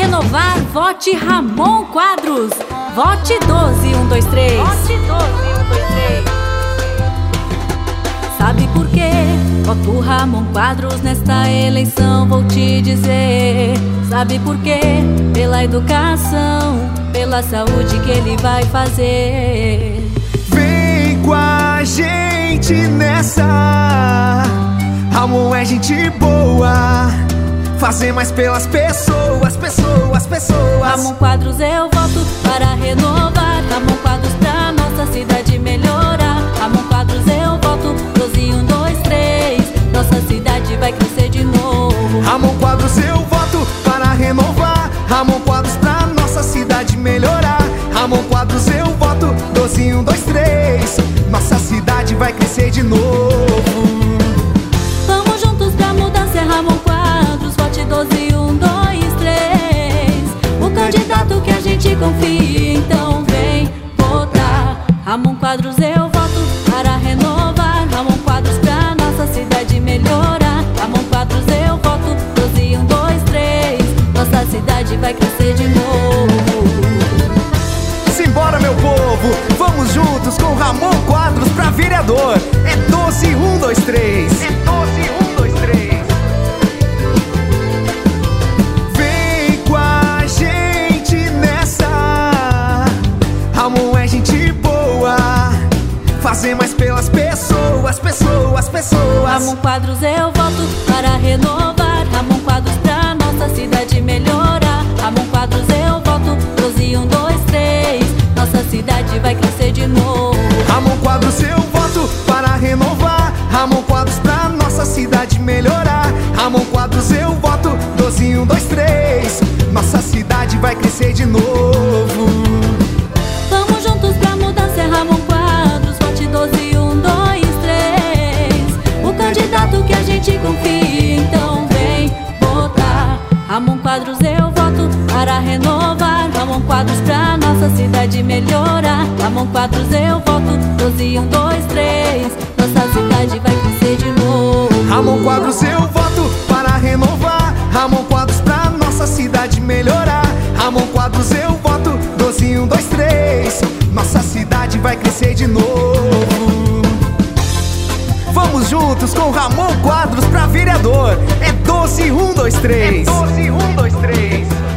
renovar, vote Ramon Quadros. Vote 12123. Vote 12123. Sabe por quê? Voto Ramon Quadros nesta eleição, vou te dizer. Sabe por quê? Pela educação, pela saúde que ele vai fazer. Vem com a gente nessa. Ramon é gente boa. Fazer mais pelas pessoas, pessoas. Ramon Quadros eu voto para renovar. Ramon Quadros pra nossa cidade melhorar. Ramon Quadros eu voto 12123. Nossa cidade vai crescer de novo. Ramon Quadros eu voto para renovar. Ramon Quadros pra nossa cidade melhorar. Ramon Quadros eu voto 12123. Nossa cidade vai crescer de novo. Vamos juntos pra mudança, é Ramon Quadros. Vote 12123. O candidato que a gente confia, então vem votar. Ramon Quadros eu voto para renovar. Ramon Quadros pra nossa cidade melhorar. Ramon Quadros eu voto 12123. Nossa cidade vai crescer de novo. Simbora, meu povo, vamos juntos com Ramon Quadros pra vereador. É 12123. É 12123. Vem com a gente nessa. Ramon é gente boa. Fazer mais pelas pessoas, pessoas. Ramon Quadros eu voto para renovar. Ramon Quadros pra nossa cidade melhorar. Ramon Quadros eu voto 12123. Nossa cidade vai crescer de novo. Ramon Quadros eu voto para renovar. Ramon Quadros pra nossa cidade melhorar. Ramon Quadros eu voto 12123. Nossa cidade vai crescer de novo. Vamos juntos pra mudança, é Ramon Quadros. Vote 12123. O candidato que a gente confia, então vem votar. Ramon Quadros eu voto para renovar. Ramon Quadros pra nossa cidade melhorar. Ramon Quadros eu voto 12123. Nossa cidade vai crescer de novo. Ramon Quadros eu voto para renovar. Ramon Quadros pra nossa cidade melhorar. Ramon Quadros eu voto 12123. Nossa cidade vai crescer de novo. Vamos juntos com Ramon Quadros pra vereador. É 12123. É 12123.